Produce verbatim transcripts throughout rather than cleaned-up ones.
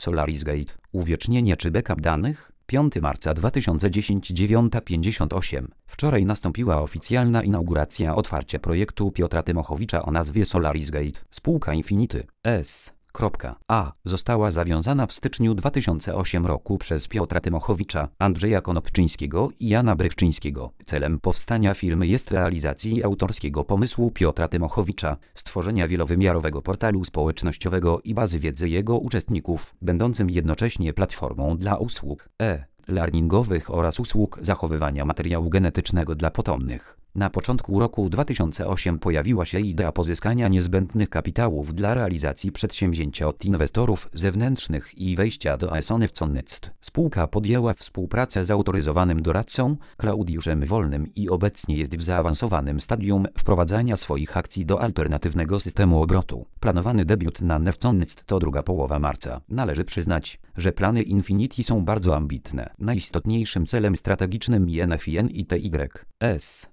SolarisGate, uwiecznienie czy backup danych? piątego marca dwa tysiące dziesiątego, dziewiąta pięćdziesiąt osiem. Wczoraj nastąpiła oficjalna inauguracja otwarcia projektu Piotra Tymochowicza o nazwie SolarisGate. Spółka Infinity S. A. została zawiązana w styczniu dwa tysiące ósmego roku przez Piotra Tymochowicza, Andrzeja Konopczyńskiego i Jana Brychczyńskiego. Celem powstania firmy jest realizacji autorskiego pomysłu Piotra Tymochowicza, stworzenia wielowymiarowego portalu społecznościowego i bazy wiedzy jego uczestników, będącym jednocześnie platformą dla usług e-learningowych oraz usług zachowywania materiału genetycznego dla potomnych. Na początku roku dwa tysiące ósmego pojawiła się idea pozyskania niezbędnych kapitałów dla realizacji przedsięwzięcia od inwestorów zewnętrznych i wejścia do Esonewconnext. Spółka podjęła współpracę z autoryzowanym doradcą Klaudiuszem Wolnym i obecnie jest w zaawansowanym stadium wprowadzania swoich akcji do alternatywnego systemu obrotu. Planowany debiut na Newconnext to druga połowa marca. Należy przyznać, że plany Infinity są bardzo ambitne. Najistotniejszym celem strategicznym I N F I N I T Y S.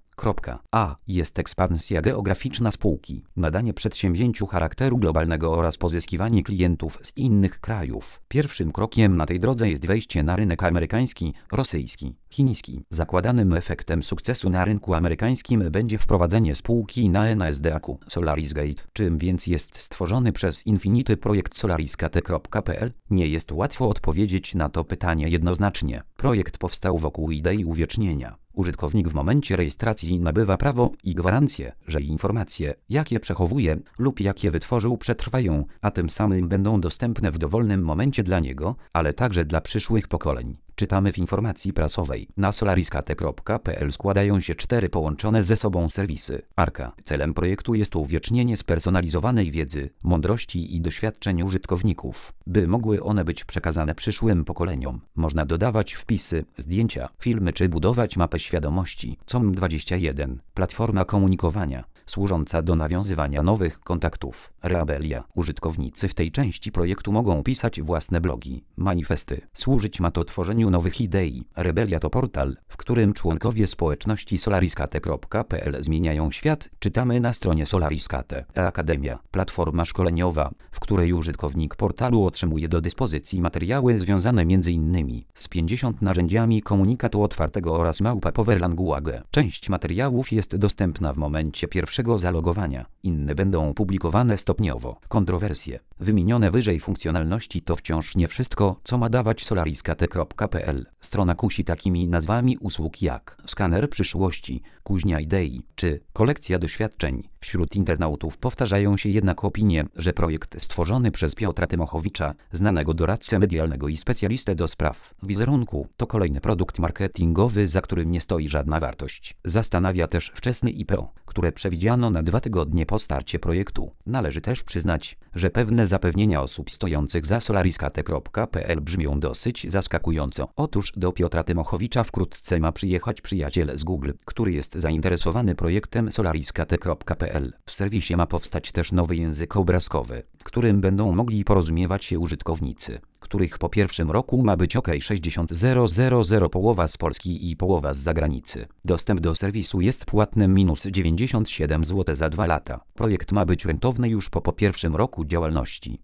A. jest ekspansja geograficzna spółki, nadanie przedsięwzięciu charakteru globalnego oraz pozyskiwanie klientów z innych krajów. Pierwszym krokiem na tej drodze jest wejście na rynek amerykański, rosyjski, chiński. Zakładanym efektem sukcesu na rynku amerykańskim będzie wprowadzenie spółki na N A S D A Q SolarisGate. Czym więc jest stworzony przez Infinity projekt solariskate kropka p l? Nie jest łatwo odpowiedzieć na to pytanie jednoznacznie. Projekt powstał wokół idei uwiecznienia. Użytkownik w momencie rejestracji nabywa prawo i gwarancję, że informacje, jakie przechowuje lub jakie wytworzył, przetrwają, a tym samym będą dostępne w dowolnym momencie dla niego, ale także dla przyszłych pokoleń. Czytamy w informacji prasowej. Na solariskate kropka p l składają się cztery połączone ze sobą serwisy. Arka. Celem projektu jest uwiecznienie spersonalizowanej wiedzy, mądrości i doświadczeń użytkowników, by mogły one być przekazane przyszłym pokoleniom. Można dodawać wpisy, zdjęcia, filmy czy budować mapę świadomości. C O M dwadzieścia jeden. Platforma komunikowania, służąca do nawiązywania nowych kontaktów. Rebelia. Użytkownicy w tej części projektu mogą pisać własne blogi, manifesty. Służyć ma to tworzeniu nowych idei. Rebelia to portal, w którym członkowie społeczności solariskate kropka p l zmieniają świat. Czytamy na stronie Solariskate. Akademia. Platforma szkoleniowa, w której użytkownik portalu otrzymuje do dyspozycji materiały związane m.in. z pięćdziesięcioma narzędziami komunikatu otwartego oraz małpa Power Language. Część materiałów jest dostępna w momencie pierwszego zalogowania. Inne będą publikowane stopniowo. Kontrowersje. Wymienione wyżej funkcjonalności to wciąż nie wszystko, co ma dawać solariskate kropka p l. Strona kusi takimi nazwami usług jak skaner przyszłości, kuźnia idei czy kolekcja doświadczeń. Wśród internautów powtarzają się jednak opinie, że projekt stworzony przez Piotra Tymochowicza, znanego doradcę medialnego i specjalistę do spraw wizerunku, to kolejny produkt marketingowy, za którym nie stoi żadna wartość. Zastanawia też wczesne I P O, które przewidziano na dwa tygodnie po starcie projektu. Należy też przyznać, że pewne zapewnienia osób stojących za solariskate kropka p l brzmią dosyć zaskakująco. Otóż do Piotra Tymochowicza wkrótce ma przyjechać przyjaciel z Google, który jest zainteresowany projektem solariskate kropka p l. W serwisie ma powstać też nowy język obrazkowy, w którym będą mogli porozumiewać się użytkownicy, których po pierwszym roku ma być OK sześćdziesiąt tysięcy, połowa z Polski i połowa z zagranicy. Dostęp do serwisu jest płatny minus dziewięćdziesiąt siedem złotych za dwa lata. Projekt ma być rentowny już po, po pierwszym roku działalności.